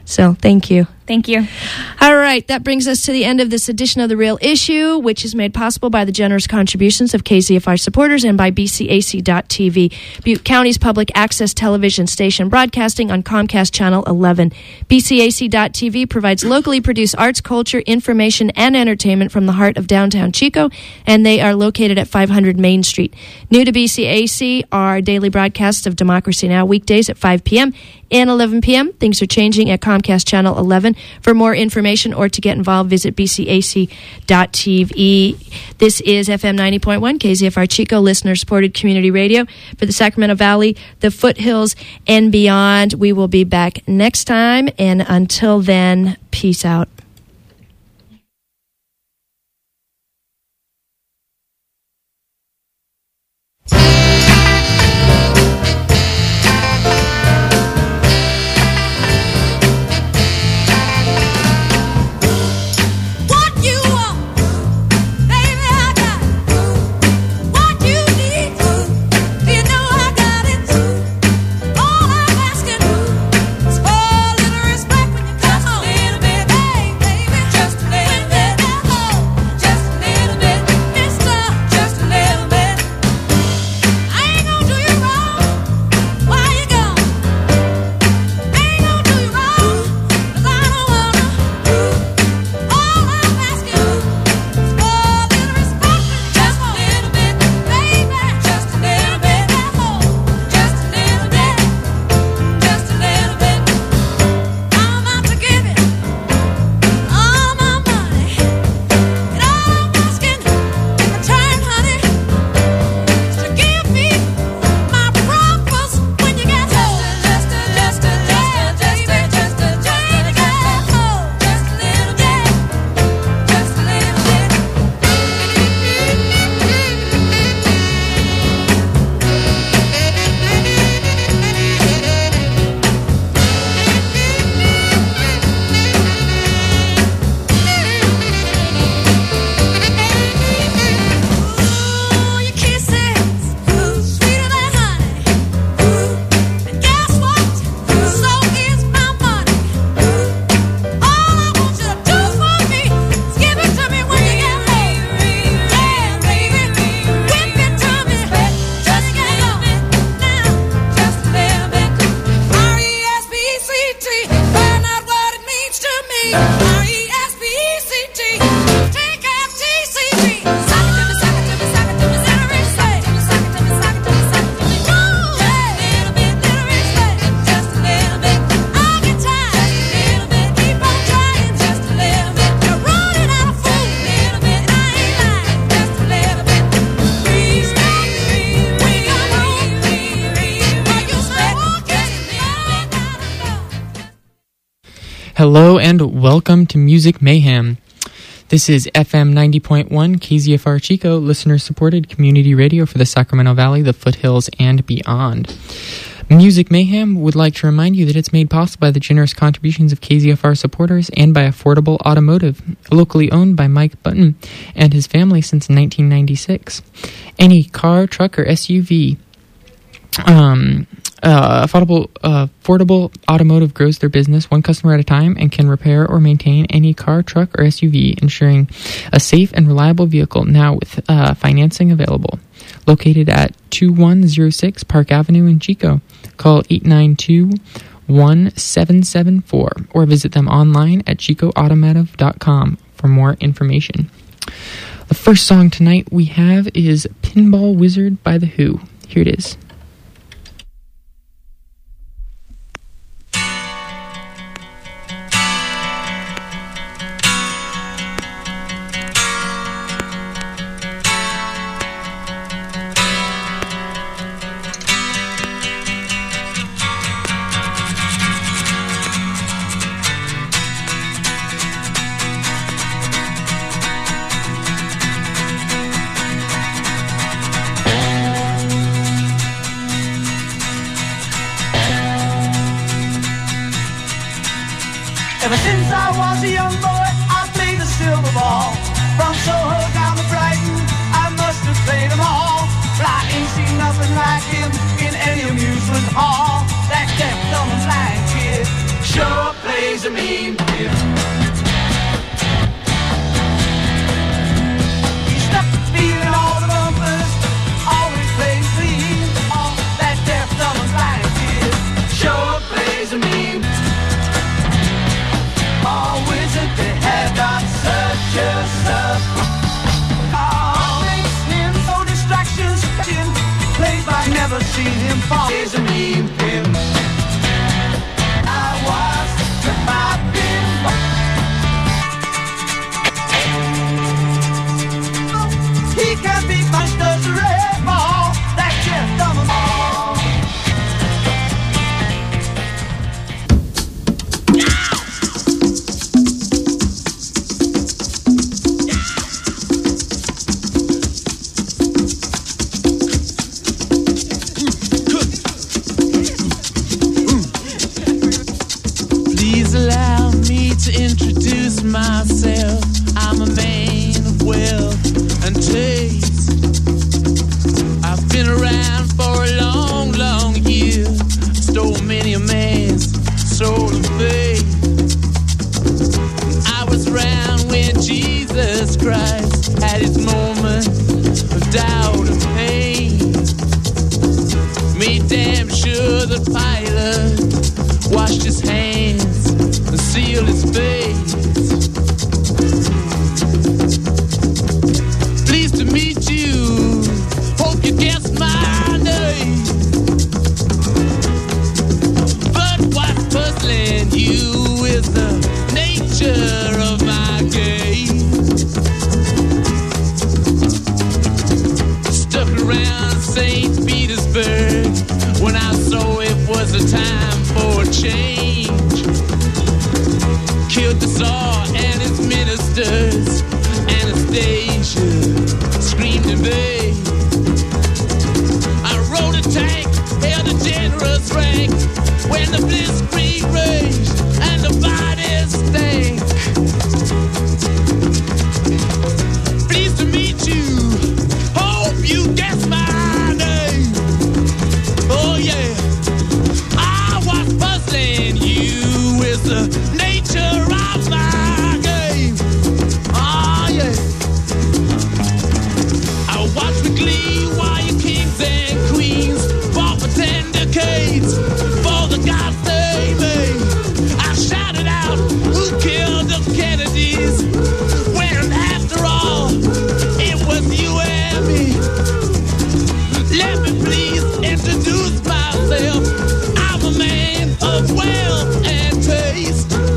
So thank you. Thank you. All right, that brings us to the end of this edition of The Real Issue, which is made possible by the generous contributions of KZFR supporters and by BCAC.TV, Butte County's public access television station broadcasting on Comcast Channel 11. BCAC.TV provides locally produced arts, culture, information, and entertainment from the heart of downtown Chico, and they are located at 500 Main Street. New to BCAC are daily broadcasts of Democracy Now! Weekdays at 5 p.m. and 11 p.m. Things are changing at Comcast Channel 11. For more information or to get involved, visit bcac.tv. This is FM 90.1, KZFR Chico, listener-supported community radio for the Sacramento Valley, the foothills, and beyond. We will be back next time, and until then, peace out. Hello and welcome to Music Mayhem. This is FM 90.1 KZFR Chico, listener-supported community radio for the Sacramento Valley, the foothills, and beyond. Music Mayhem would like to remind you that it's made possible by the generous contributions of KZFR supporters and by Affordable Automotive, locally owned by Mike Button and his family since 1996. Any car, truck, or SUV, Affordable Automotive grows their business one customer at a time and can repair or maintain any car, truck, or SUV, ensuring a safe and reliable vehicle now with financing available. Located at 2106 Park Avenue in Chico. Call 892-1774 or visit them online at chicoautomotive.com for more information. The first song tonight we have is Pinball Wizard by The Who. Here it is. Ever since I was a young boy, I played the silver ball. From Soho down to Brighton, I must have played them all. But I ain't seen nothing like him in any amusement hall. That deaf, dumb, and blind kid sure plays a mean fiddle. He's stuck feeling all the bumpers, always playing clean. All that deaf, dumb, and blind kid sure plays a mean. Always that they have got such a sub. Makes him so distractions. Plays like never seen him fall. He's a mean pimp. I was my pimp. He can't be punched as a red ball. That Jeff Dumb ball. Allow me to introduce myself. I'm a man of wealth and taste. I've been around for a long, long year. Stole many a man's soul of faith. I was around when Jesus Christ had his moment of doubt and pain. Made damn sure that Pilate washed his hands and sealed his face. Pleased to meet you. Hope you guessed my name. But what's puzzling you is the nature of my game. Stuck around St. Petersburg when I saw it was a time for a change. Killed the Tsar and his ministers. Anastasia screamed in vain. I rode a tank, held a generous rank when the blitzkrieg raged and the bodies stank. Pleased to meet you. Hope you guess my name. Oh yeah. I was puzzling you with the nature of my game. Oh yeah. I watched with glee while your kings and queens fought for 10 decades for the gods they made. I shouted out, who killed the Kennedys? When after all, it was you and me. Let me please introduce myself. I'm a man of wealth and taste.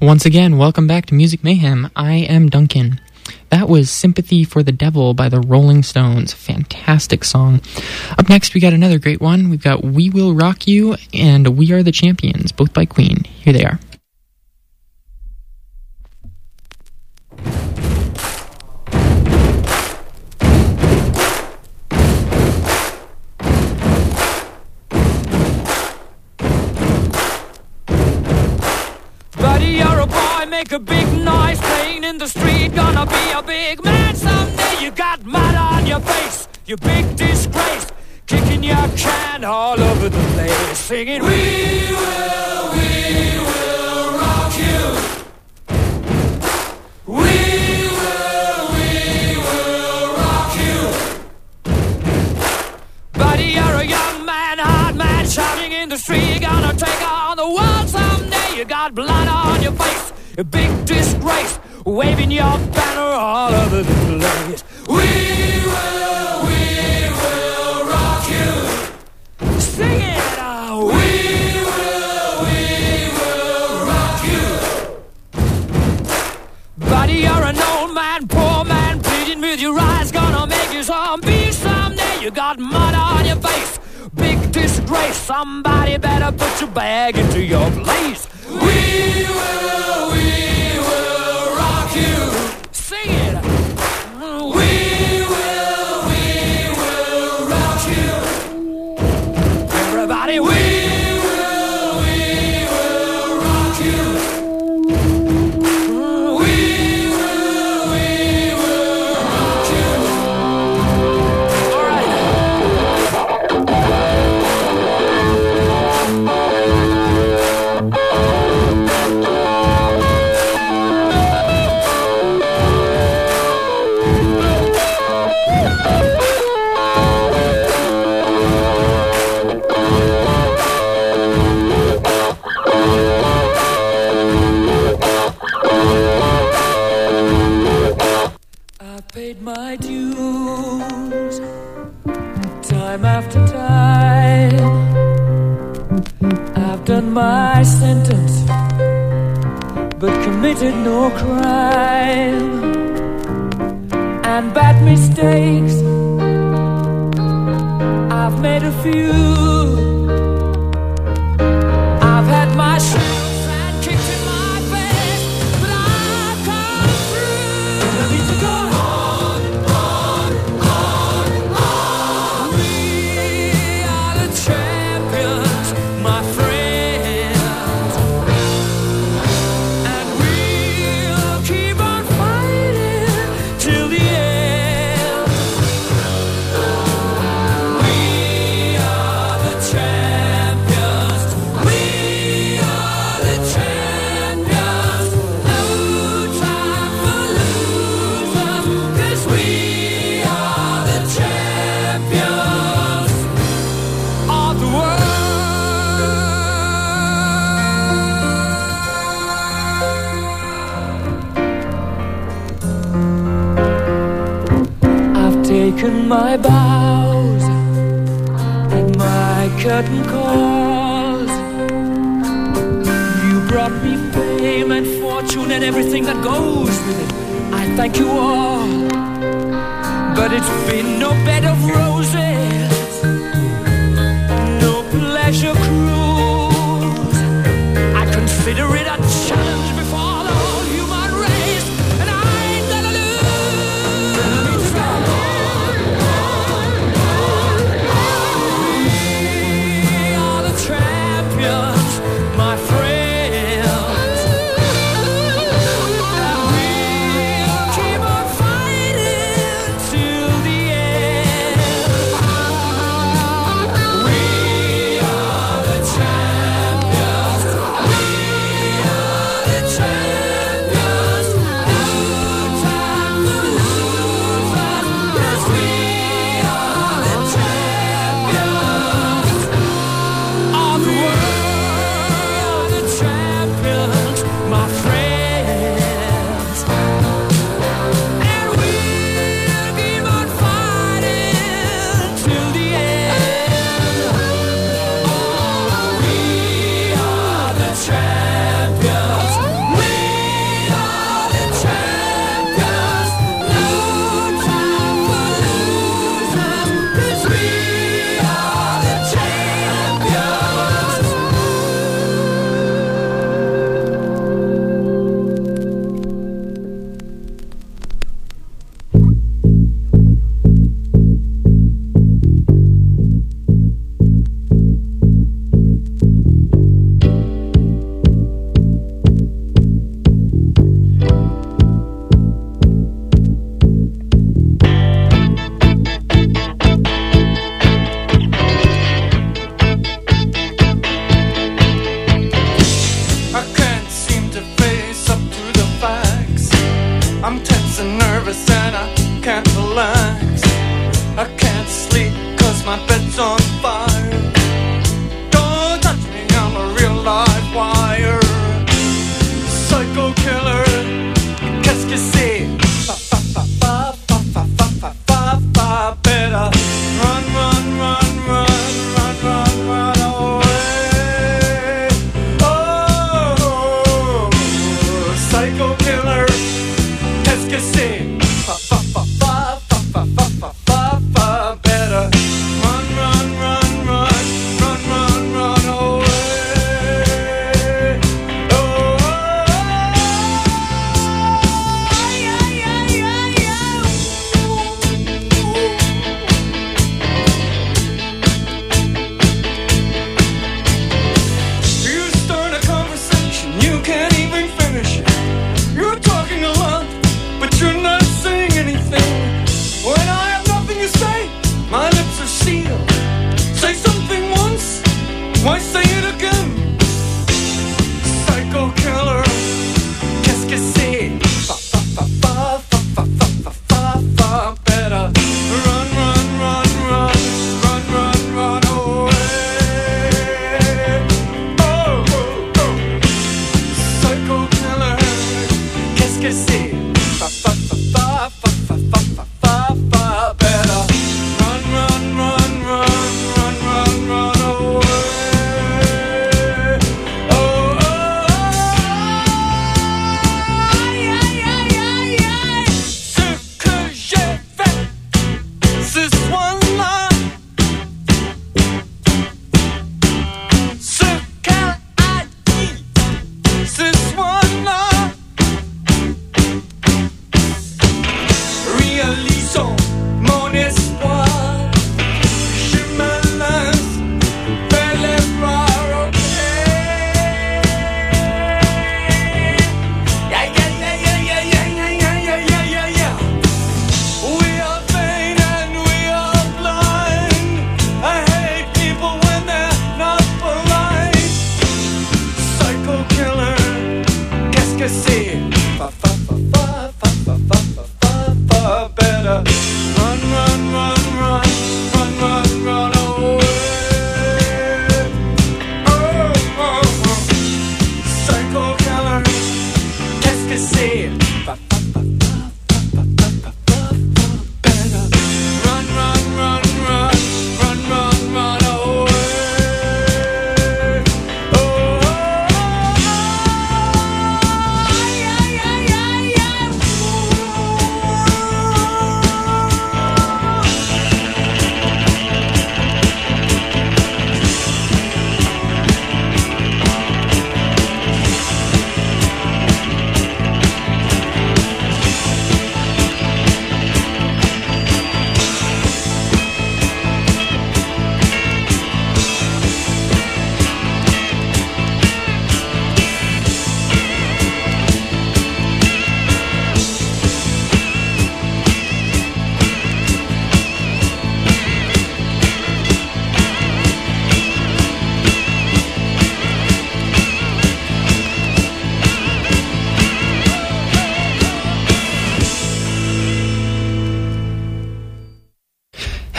Once again, welcome back to Music Mayhem. I am Duncan. That was Sympathy for the Devil by the Rolling Stones. Fantastic song. Up next, we got another great one. We've got We Will Rock You and We Are the Champions, both by Queen. Here they are. Buddy, you're a boy, make a big noise, playing in the street, gonna be a big man someday. You got mud on your face, you big disgrace, kicking your can all over the place, singing, we will rock you. We will rock you. Buddy, you're a young man, hard man, shouting in the street, gonna take on the world someday. You got blood on your face, a big disgrace, waving your banner all over the place. We will rock you. Sing it out. We will rock you. Buddy, you're an old man, poor man, pleading with your eyes, gonna make you zombie someday. You got mud on your face, big disgrace, somebody better put your bag into your place. We will rock you. Sing it. We will rock you. Everybody, we will rock you. We will rock you. All right. Paid my dues time after time. I've done my sentence but committed no crime. And bad mistakes I've made a few. I've had my share of sand kicked in my face, but I've come through. I need to go on. We are the champions, my friends, and we'll keep on fighting till the end. We are the champions. We are the champions. No time for losers, 'cause we are the champions of the world. I've taken my bows and my curtain calls. You brought me fame and fortune and everything that goes with it. I thank you all, but it's been no bed of roses, no pleasure cruise. I consider it a challenge before the whole human race, and I ain't gonna lose. We are the champions, my friends, and we'll keep on fighting till the end.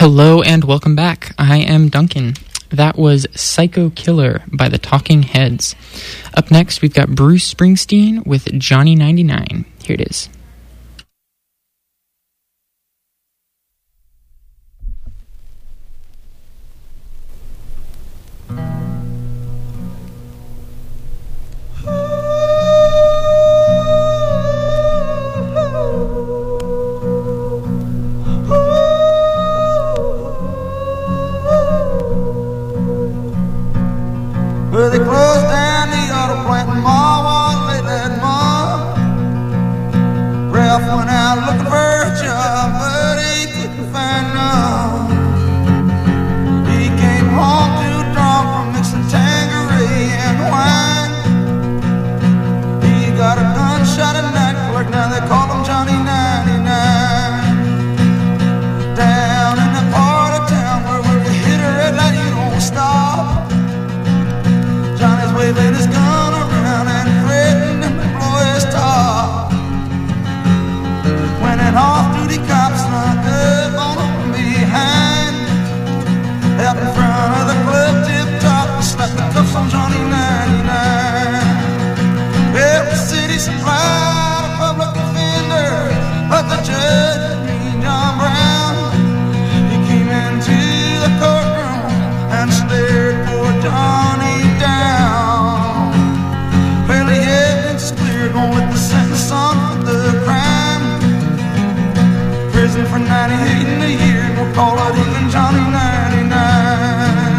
Hello and welcome back. I am Duncan. That was Psycho Killer by the Talking Heads. Up next, we've got Bruce Springsteen with Johnny 99. Here it is. Well, they closed down the auto plant and Ma was late that month. Ralph went out looking for a job, but he couldn't find none. He came home too drunk from mixing Tanqueray and wine. He got a gunshot at night clerk, now they call him Johnny 99. Down in the part of town where when you hit a red light you don't stop. Johnny's waving his gun around and threatening to blow his top. When an off-duty cop snuck up on him behind, out in front of the club tip-top, slapped the cuffs on Johnny 99. Every city supplied a public defender, but the judge, mean John Brown, he came into the courtroom and stared poor Johnny down. Well, the evidence is clear, going with the sentence on for the crime. Prison for 98 in a year, we'll call it even Johnny 99.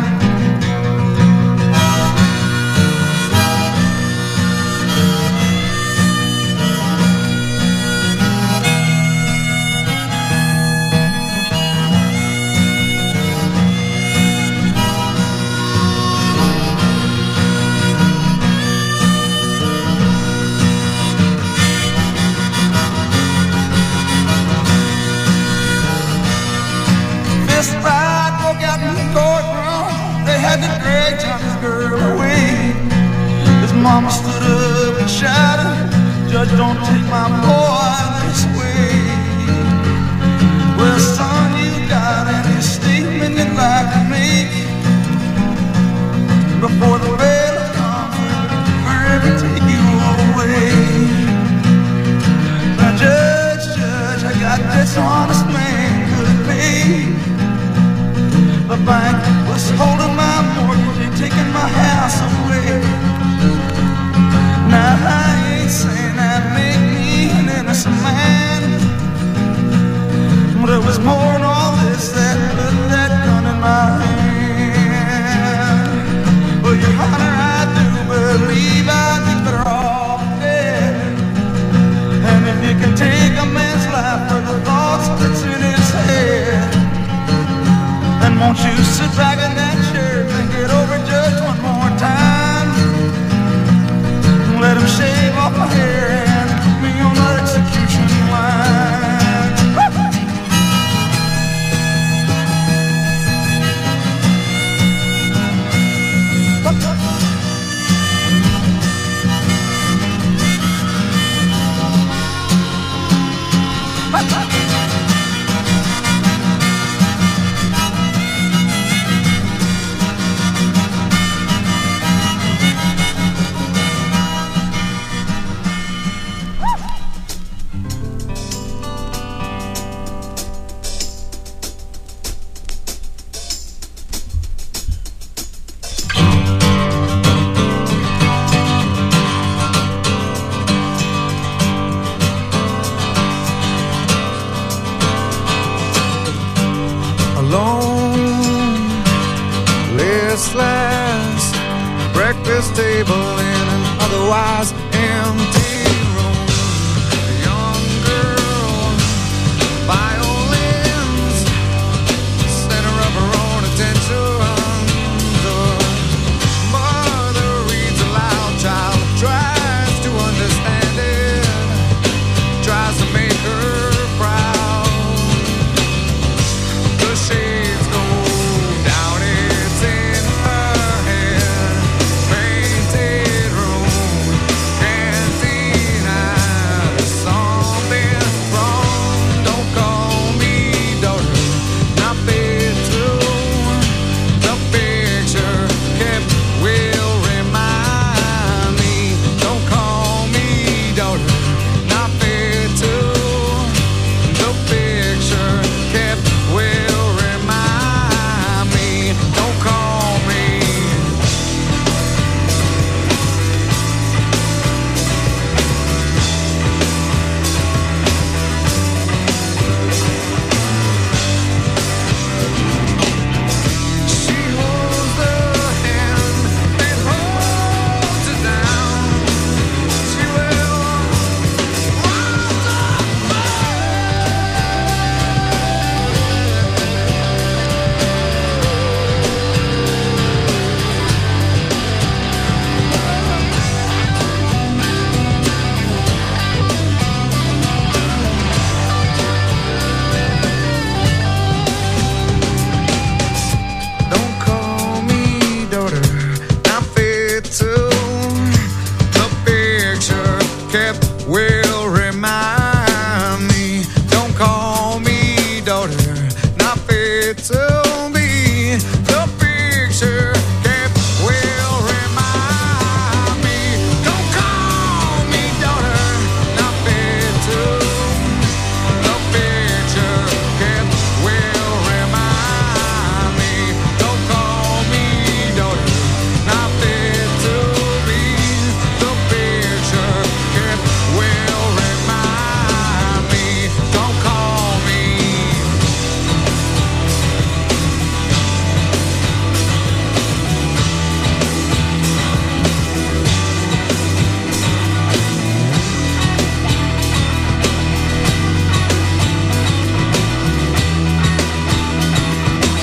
Fist fight broke out in the courtroom. They had to drag Johnny's girl away. His mama stood up and shouted, "Judge, don't take my boy this way." Well, son, you got any statement you'd like to make before the bail comes wherever take you away? Now, Judge, I got this honest man could pay. The bank was holding my mortgage and taking my house away. Now I ain't saying that make me an innocent man, but it was more than all this that put that gun in my hand. Well, Your Honor, I do believe I'd be better off dead. And if you can take a man's life for the thoughts that's in his head, then won't you sit back in that chair and think it over, Judge, one more time? Let him shave off my hair and put me on the execution line. Breakfast table in an otherwise empty